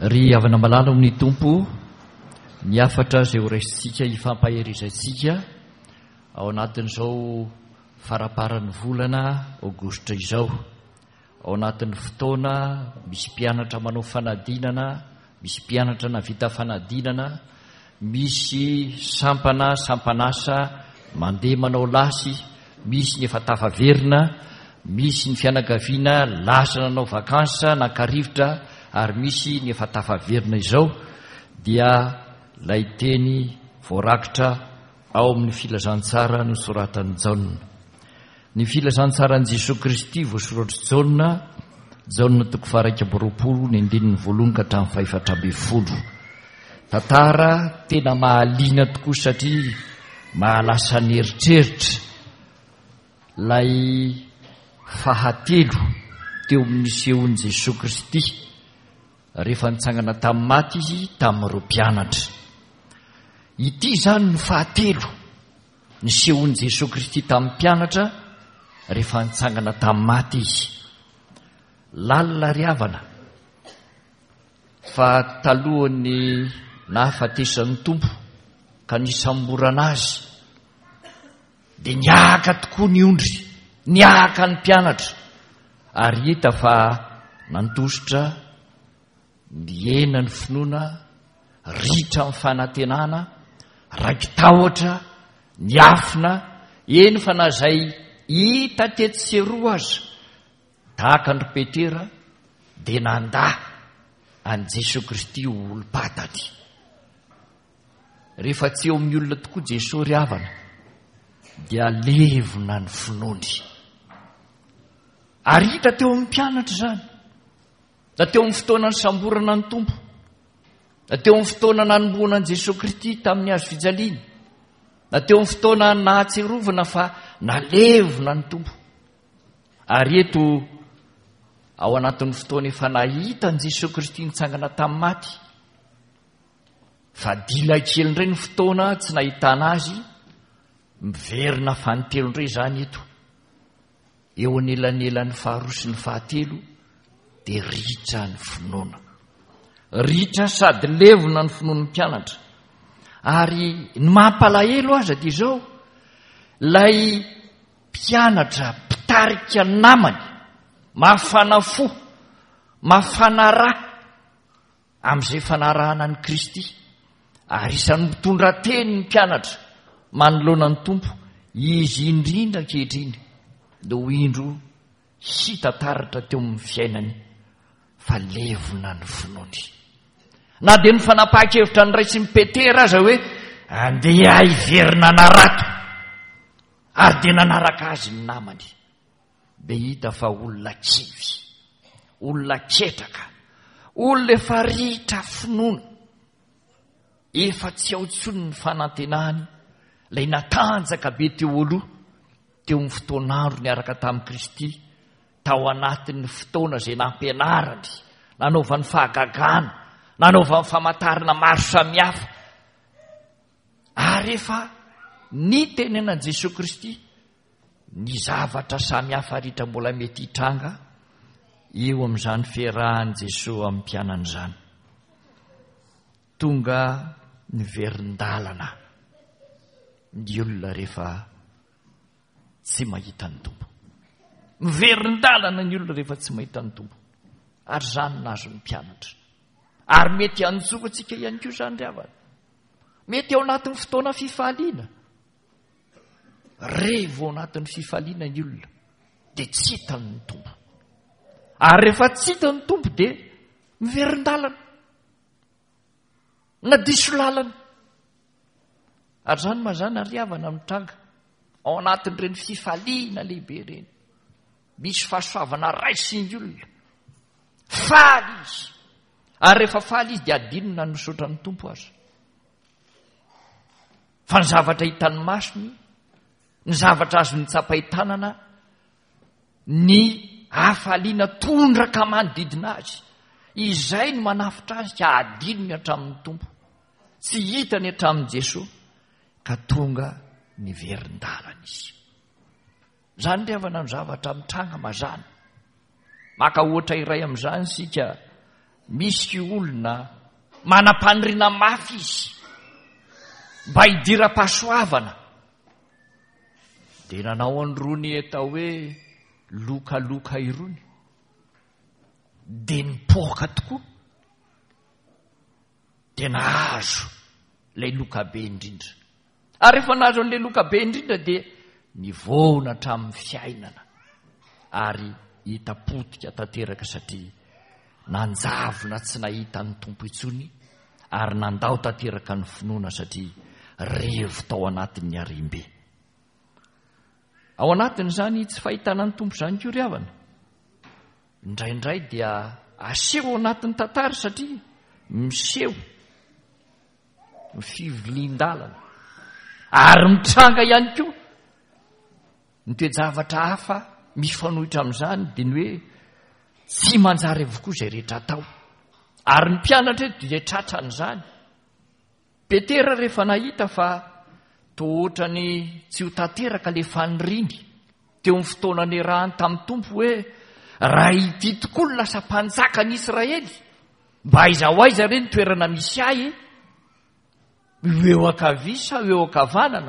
ry avana malala amin'ny tompo ny afatra zay ho raisitsika hifampaherizantsika ao anatin'izao faraparan'ny volana aogositra izao, ao anatin'ny fotoana misy mpianatra manao fanadinana, misy mpianatra navita fanadinana, misy sampanasa mandeha manao lasy, misy ny efa tafaverina, misy ny fianakaviana lasa nanao vakansa nankarivotra, ary misy ny efa tafaverina izao dia lay teny voarakitra ao amin'ny filazantsara ny soratan'ny Jaona. Ny filazantsarani Jesosy Kristy voasoratra Jaona 2:20 tantara tena mahaliana tokoa satria mahalasa neritreritra lay fahatelo teo amin'ny sehon'i Jesosy Kristy rehefa nitsangana tamin'ny maty izy tamin'ireo mpianatra. Ity zany ny fahatelo ny sehon'i Jesosy Kristy tamin'ny mpianatra rehefa nitsangana tamin'ny maty izy. Lalina riavana fa talohany nahafatesan'ny tompo ka nisamborana azy dia niaka tokoa ny ondry, niaka ny mpianatra, ary hita fa nandositra miena ny finoana, ritra amin'ny fanantenana, raiky tahotra, niafina, eny fa na zay hita tety seroa aza tahaka andry Petera dia nandà an' Jesosy Kristy olo-patany. Rehefa tsy eo amin'ny olona tokoa Jesosy riavana dia levona ny finoany, ary hita teo amin'ny mpianatra zany, da teo amin'ny fotoana ny samborana ny tompo, da teo amin'ny fotoana nanomboana an' Jesosy Kristy tamin'ny hazo fijaliana, da teo amin'ny fotoana nahatserovana fa nalevona ny tompo. Ary eto ao anatin'ny fotoana efa nahita an' Jesosy Kristy nitsangana tamin'ny maty, fa dila kely indray ny fotoana tsy nahitana azy, miverina fanitelo indray zany eto. Eo anelanelan'ny faharoa sy ny fahatelo dia ritra ny finoana, ritra sady levona ny finoan'ny mpianatra. Ary ny mampalahelo aza dia izao, lay mpianatra mpitarika namany, mafana fo, mafana rà amin'izay fanarahana ny Kristy, ary isan'ny mitondra teny ny mpianatra manoloana ny tompo, izy indrindra ankehitriny dia ho indro hita taratra teo amin'ny fiainany fa levona ny finoany. Na dia ny fanapahan-kevitra ny ray sy ny Petera aza hoe andeha hiverina narato, ary dia nanaraka azy ny namany, dia hita fa olona kivy, olona ketraka, olona efa ritra finoana, efa tsy ao intsony ny fanantenany lay natanjaka be teo aloha teo amin'ny fotoan'andro niaraka tamin'i Kristy, tao anatin'ny fotoana izay nampianarany, nanaovany fahagagana, nanaovany famantarana maro samihafa. Ary efa ny tenenan' Jesosy Kristy ny zavatra samihafa ritra mbola mety hitranga eo amin'izany fiarahan'i Jesosy amin'ny mpianany izany. Tonga ny verin-dalana ny olona rehefa tsy mahita ny tompo, miverin-dalana ny olona rehefa tsy mahita ny tompo, ary zany nazo ny mpianatra. Ary mety hanjofa antsika ihany koa zany riavana, mety ao anatin'ny fotoana fifaliana, revo ao anatin'ny fifaliana ny olona dia tsy hitany ny tompo, ary rehefa tsy hitany ny tompo dia miverin-dalana na diso lalana. Ary zany mazana riavana mitranga ao anatin'ireny fifaliana lehibe ireny, misy fahasoavana raisy ny olona, faly izy, ary rehefa faly izy dia adinona ny misaotra ny tompo azy. Fa ny zavatra hitan'ny masony, ny zavatra azo nitsapahitanana, ny hafaliana tondraka manodidina azy, izay no manafitra azy ka adinony hatramin'ny tompo, tsy hitany hatramin'i Jesosy, ka tonga ny verin-dalana izy. Zany riavana ny zavatra mitranga mazana. Maka ohatra iray amin'izany sika misy olona manam-paniriana mafy izy mba hidira-pahasoavana dia nanao an'irony atao hoe lokaloka irony dia nipoaka tokoa dia nahazo ilay loka be indrindra. Ary rehefa nahazo an'ilay loka be indrindra dia nivona hatramin'ny fiainana ary hita-potika tanteraka satria nanjavona tsy nahita ny tompo intsony ary nandao tanteraka ny finoana satria revo tao anatin'ny arimbe. Ao anatin'izany tsy fahitana ny tompo izany koa ry havana. Indraindray dia aseho ao anatin'ny tantara satria miseho ny fivilian-dalana ary mitranga ihany koa ny toe-javatra hafa mifanohitra amin'izany dia ny hoe tsy manjary avokoa izay rehetra atao ary ny mpianatra eto dia tratran'izany. Petera rehefa nahita fa toa ohatrany tsy ho tanteraka ilay faniriny teo amin'ny fotoana niarahany tamin'ny tompo hoe raha ity tokoa ny lasa mpanjaka ny Israely mba aiza ho aiza ireny toerana misy ahy eo ankavia sa eo ankavanana.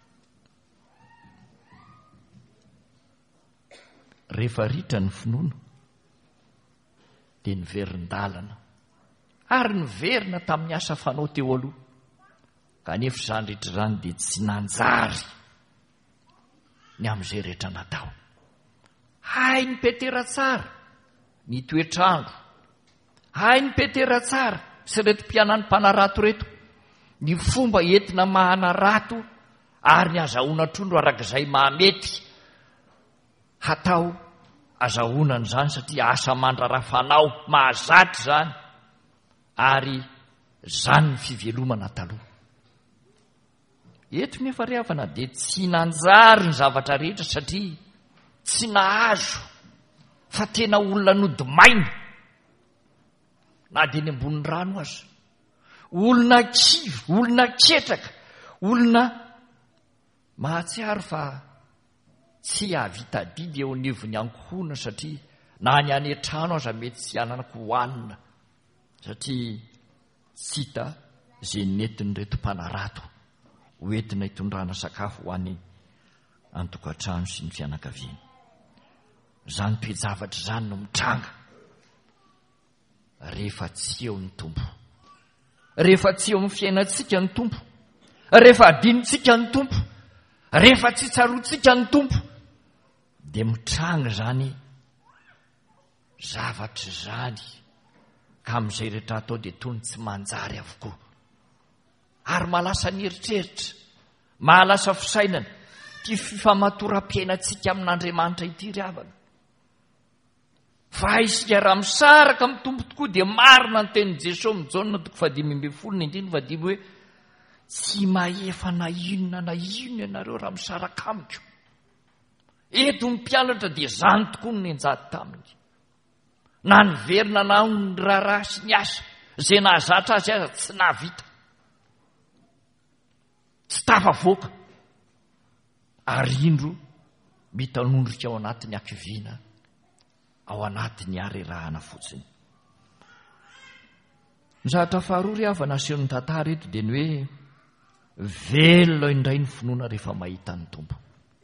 Rehefa ritra ny finoana dia niverin-dalana ary niverina tamin'ny asa fanao teo aloha, kanefa izany rehetra izany dia tsy nanjary ny amin'izay rehetra natao. Hay ny Petera tsara ny toetrandro, hay ny Petera tsara sy reto mpianany mpanarato reto ny fomba entina mahanarato ary ny azahoana trondro arak'izay mahamety hatao azahoanany izany satria asa mandrarafanao mahazatra izany ary izany ny fivelomana taloha. Eto nefa ry havana dia tsy nanjary ny zavatra rehetra satria tsy nahazo fa tena olona nodimaina na dia ny ambonin'ny rano aza, olona kivy, olona ketraka, olona mahatsiaro fa tsy havita didy eo anivony ankohona satria na ny any an-trano aza mety tsy ananako hohanina satria tsy hita izay nentin'ny reto mpanarato hoentina hitondrana sakafo ho any an-tokantrano sy ny fianakaviana. Izany toe-javatra izany no mitranga rehefa tsy eo ny tompo, rehefa tsy eo amin'ny fiainantsika ny tompo, rehefa adinontsika ny tompo, rehefa tsy tsaroantsika ny tompo dia mitranga izany zavatra izany ka amin'izay rehetra atao dia tony tsy manjary avokoa ary mahalasa nieritreritra, mahalasa fisainana ty fifamatoram-piainantsika amin'Andriamanitra ity ry havana. Fa isika raha misaraka amin'ny tompo tokoa dia marina ny tenin'i Jesosy amin'ny Jaona 10:1 hoe tsy mahefa na inona ianareo raha misaraka amiko. Eto ny mpianatra dia izany tokoa no nenjady taminy, na niverina na ny raharaha sy ny asa izay nahazatra azy aza tsy nahavita, tsy tafavoaka ary indro mitanondrika ao anatin'ny akiviana, ao anatin'ny harerahana fotsiny. Ny zavatra faharoa ry havana asehon'ny tantara eto dia ny hoe velona indray ny finoana rehefa mahita ny tompo.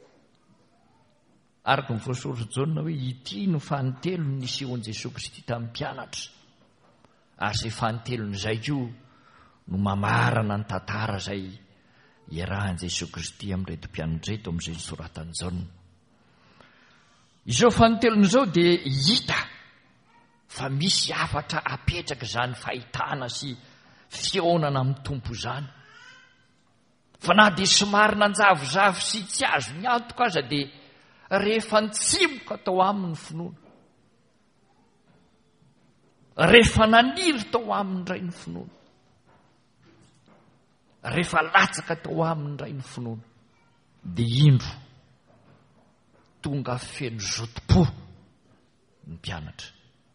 Araka ny voasoratra Jaona hoe ity no fanitelony nisehon'i Jesosy Kristy tamin'ny mpianatra ary izay fanitelony izay koa no mamarana ny tantara izay iarahan'i Jesosy Kristy amin'reto mpianatra reto amin'izay nisoratany Jaona. Izao fanitelony izao dia hita fa misy hafatra apetraka izany fahitana sy fiaonana amin'ny tompo izany. Fa na dia somary nanjavozavo sy tsy azo ny antoka aza dia rehefa nitsimoka tao amin'ny finoana, rehefa naniry tao amin'ny ray ny finoana, rehefa latsaka tao amin'ny ray ny finoana dia indro tonga feno zotom-po ny mpianatra,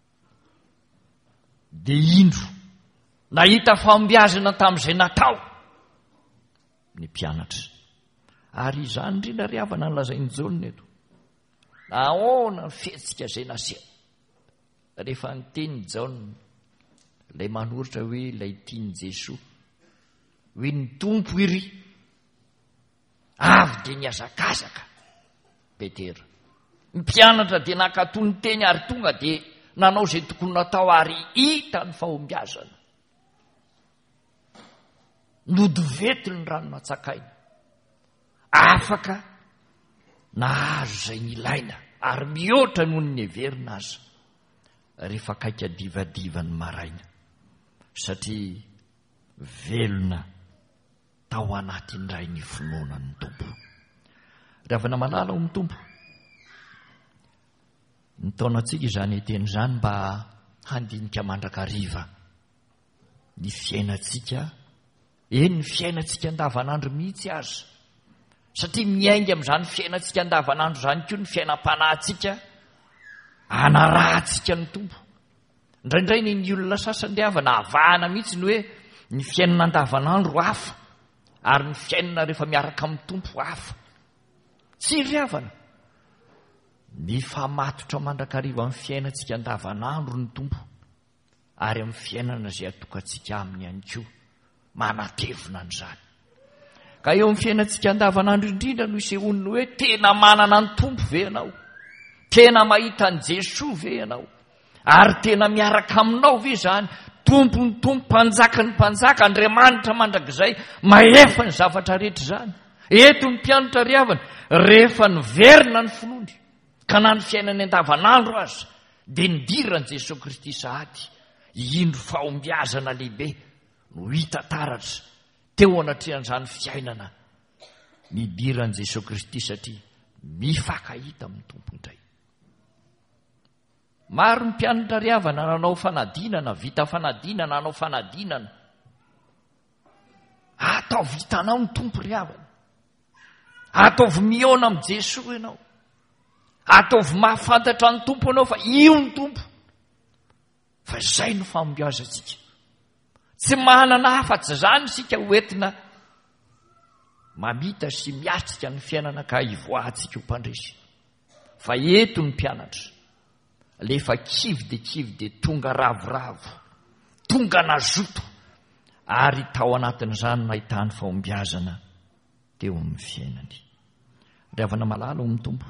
dia indro nahita fambiazana tamin'izay natao ny mpianatra. Ary izany indrindra ry havana nolazainy Jaona eto, nahoana ny fihetsika izay naseho rehefa niteny Jaona ilay manoritra hoe ilay tiany Jesoa hoe ny tompo iry avy dia niazakazaka. Petera ny mpianatra dia nakatony teny ary tonga dia nanao izay tokony natao ary hita ny fahombiazana. Nodovety ny ranonatsakaina, afaka nahazo izay nilaina ary mihoatra noho ny heverina aza rehefa akaika divadiva ny maraina, satria velona tao anatin'indray ny finoana ny tompo. Ravana malala ho ny tompo, nitaonantsika izany eteny izany mba handinika mandrakariva ny fiainantsika, ny fiainantsika andavanandro mihitsy aza, satria miainga amin'izany fiainantsika andavanandro izany koa ny fiainam-panahintsika anarahantsika ny tompo. Indraindray ny olona sasany avana avahana mihitsy ny hoe ny fiainana andavanandro hafa ary ny fiainana rehefa miaraka amin'ny tompo hafa. Tsy ry havana, ny famatotra mandrakariva amin'ny fiainantsika andavanandro ny tompo ary amin'ny fiainana izay atokantsika aminy ihany koa manatevina an'izany. Ka eo amin'ny fiainantsika andavanandro indrindra no isehoniny hoe tena manana ny tompo ve ianao, tena mahita ny Jesoa ve ianao, ary tena miaraka aminao ve izany, tompo ny tompo, mpanjaka ny mpanjaka, Andriamanitra mandrakizay mahefa ny zavatra rehetra izany. Eto ny mpianatra ry havana, rehefa niverina ny finoany ka na ny fiainany andavanandro aza dia nidiran'i Jesosy Kristy sahady, indro fahombiazana lehibe no hita taratra teo anatrehan'izany fiainana nidiran'i Jesosy Kristy, satria mifankahita amin'ny tompo indray. Maro ny mpianatra ry havana nanao fanadinana, vita fanadinana, nanao fanadinana, ataovy hitanao ny tompo ry havana, ataovy mihaona amin'ny Jesoa ianao, ataovy mahafantatra ny tompo ianao fa io ny tompo. Fa izay no fahombiazantsika, tsy manana hafa-tsy izany isika hoentina mamita sy miatrika ny fiainana ka hivoahantsika ho mpandresy. Fa eto ny mpianatra, lefa kivy dia tonga ravoravo, tonga nazoto, ary tao anatin'izany nahitany fahombiazana teo amin'ny fiainany. Ravana malala ho mitompo,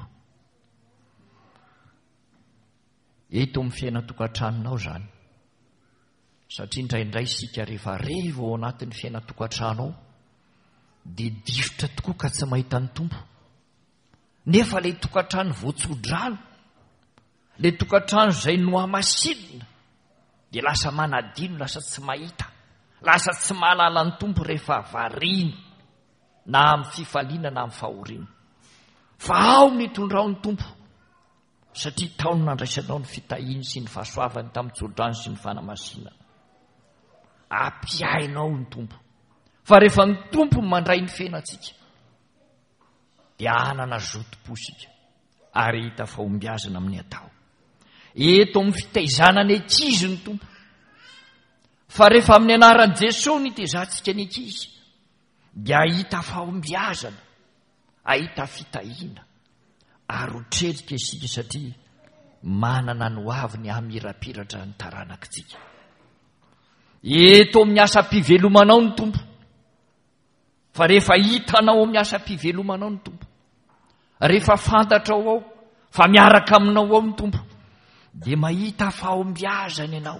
eto amin'ny fiainatokantranonao izany, satria indraindray isika rehefa reva ao anatin'ny fiainatokantrano ao dia difotra tokoa ka tsy mahita ny tompo. Nefa ilay tokantrano voatsodrano, ilay tokantrano izay nohamasinina, dia lasa manadino, lasa tsy mahita, lasa tsy mahalala ny tompo rehefa variana na amin'ny fifaliana na amin'ny fahoriana. Fa ao mitondrao ny tompo, satria taony nandraisanao ny fitahiany sy ny fahasoavany tamin'ny tsodrano sy ny fanamasinana. Ampiainao ny tompo. Fa rehefa ny tompo mandray ny fiainantsika dia anana zotom-posika ary hita fahombiazana amin'ny atao. Eto amin'ny fitaizana ny ankizy ny tompo. Fa rehefa amin'ny anaran'i Jesosy ny tezantsika ny ankizy dia ahita fahombiazana, ahita fitahiana, ary hotrerika isika satria manana ny hoaviny hamirapiratra ny taranakitsika. Eto amin'ny asa-pivelomanao ny tompo. Fa rehefa hitanao amin'ny asa-pivelomanao ny tompo, rehefa fantatrao ao fa miaraka aminao ao ny tompo, dia mahita fahombiazana ianao.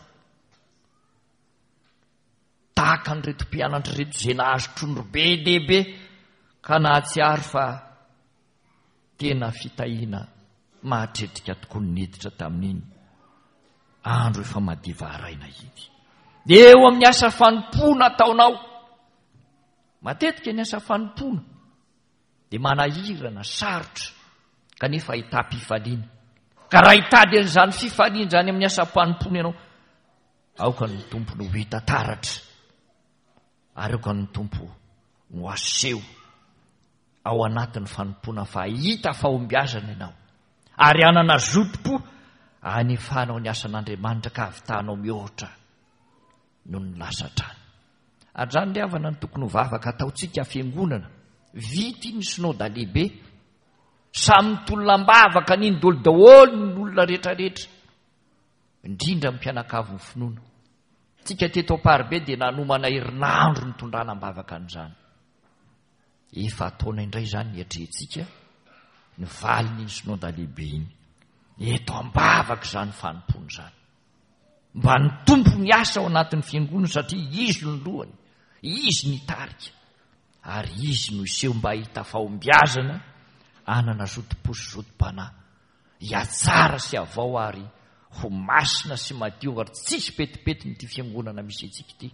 Tahaka an'ireto mpianatra reto izay nahazo trondro be dehibe ka nahatsiaro fa tena fitahiana mahatretrika tokoa ny neditra tamin'iny andro efa madiva araina iny. Dia eo amin'ny asa fanompoana ataonao, matetika ny asa fanompoana dia manahirana, sarotra, kanefa ahita-pifaliana. Ka raha hitady an'izany fifaliana izany amin'ny asa fanompoana ianao, aoka ny tompo no hita taratra, ary aoka ny tompo no aseho ao anatin'ny fanompoana fa hita fahombiazana ianao, ary anana zotom-po hanefanao ny asan'Andriamanitra ka havitanao mihoatra no ny lasa trany. Ary izany ry havana ny tokony ho vavaka ataontsika fiangonana, vita iny synoda lehibe, samy tolonam-bavaka n'iny daholo daholo ny olona rehetrarehetra, indrindra ny mpianakavy ny finoana, tsika teto aparibe dia nanomana herinandro ny tondrana ambavaka an'izany. Efa ataona indray zany niatrehtsika ny valiny iny synonda lehibe iny. Eto ambavaka zany fanompony zany. Mba ny tompo ny asa ao anatin'ny fiangonana satria izy ny lohany, izy ny tarika, ary izy no iseho mba hita fahombiazana anana zotim-po sy zotim-panahy. Hiatsara sy avao ary ho masina sy madio ary tsisy petipety nyity fiangonana misy antsika ity.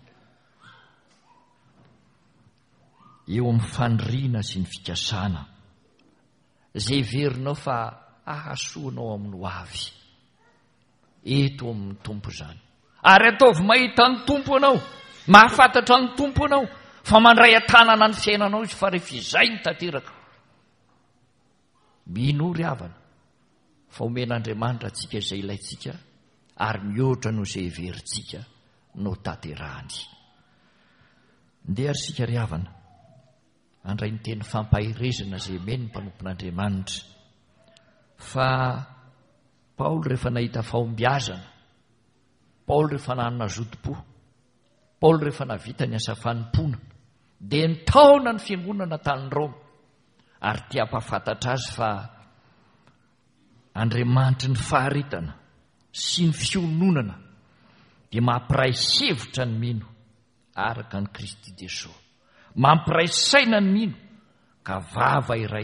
Eo amin'ny faniriana sy ny fikasana zay verinao fa ahasoanao amin'ny ho avy, eto amin'ny tompo zany. Ary ataovy mahita ny tompo anao, mahafantatra ny tompo anao, fa mandray atanana ny fiainanao izy fa rehefa izay ny tanteraka. Minory havana fa omen'Andriamanitra antsika izay ilaitsika ary mihoatra no izay heverintsika no tanterahany. Ndeha ary sika ry havana, andray ny teny fampahirezana izay meny ny mpanompon'Andriamanitra. Fa Paoly rehefa nahita fahombiazana, Paoly rehefa nanana zotim-po, Paoly rehefa navita ny asa fanompona, dia nitaona ny fiangonana tany Roma, ary tia hampafantatra azy fa Andriamanitra ny faharetana sy ny fiononana dia mampiray hevitra ny mino araka ny Kristy Jesosy, mampiray saina ny mino ka vava iray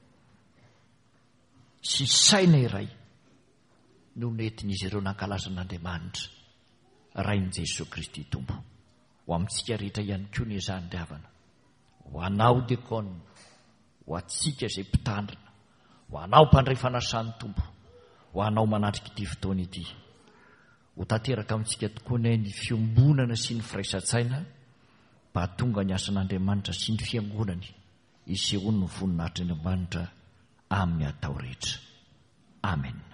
sy saina iray no nentin'izy ireo nankalaza an'Andriamanitra rain'i Jesosy Kristy Tompo. Ho amintsika rehetra ihany koa ny izany ry havana, ho anao diakona, ho atsika izay mpitandrina, ho anao mpandray fanasan'ny Tompo, ho anao manatrika ity fotoana ity, ho tanteraka amintsika tokoa ny fiombonana sy ny firaisan-tsaina mba tonga ny asan'Andriamanitra sy ny fiangonany isehoany ny voninahitry'Andriamanitra amin'ny atao rehetra. Amen.